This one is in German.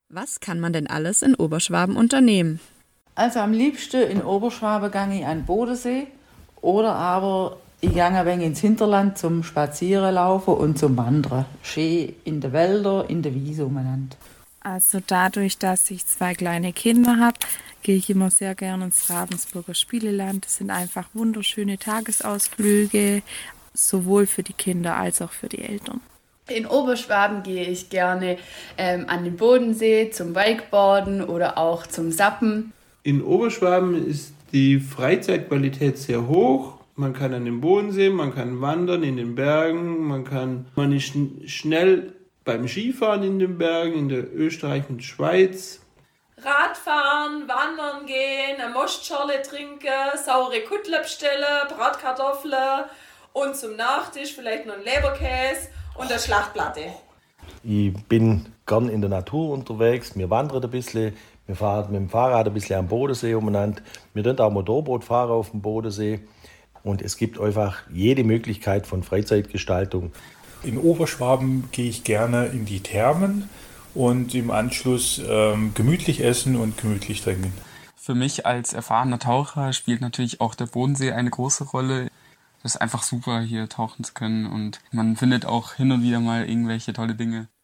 Was kann man denn alles in Oberschwaben unternehmen? Also am liebsten in Oberschwaben gehe ich an den Bodensee oder aber ich gehe ein wenig ins Hinterland zum Spazierenlaufen und zum Wandern. Schön in den Wäldern, in der Wiese umeinander. Also dadurch, dass ich 2 kleine Kinder habe, gehe ich immer sehr gerne ins Ravensburger Spieleland. Das sind einfach wunderschöne Tagesausflüge, sowohl für die Kinder als auch für die Eltern. In Oberschwaben gehe ich gerne an den Bodensee zum Wakeboarden oder auch zum Sappen. In Oberschwaben ist die Freizeitqualität sehr hoch. Man kann an den Bodensee, man kann wandern in den Bergen, man ist schnell beim Skifahren in den Bergen, in der Österreich und Schweiz. Radfahren, wandern gehen, eine Mostschorle trinken, saure Kotelett bestellen, Bratkartoffeln und zum Nachtisch vielleicht noch ein Leberkäse und eine Schlachtplatte. Ich bin gern in der Natur unterwegs, wir wandern ein bisschen, wir fahren mit dem Fahrrad ein bisschen am Bodensee umeinander. Wir fahren auch Motorboot fahren auf dem Bodensee. Und es gibt einfach jede Möglichkeit von Freizeitgestaltung. In Oberschwaben gehe ich gerne in die Thermen und im Anschluss gemütlich essen und gemütlich trinken. Für mich als erfahrener Taucher spielt natürlich auch der Bodensee eine große Rolle. Das ist einfach super, hier tauchen zu können und man findet auch hin und wieder mal irgendwelche tolle Dinge.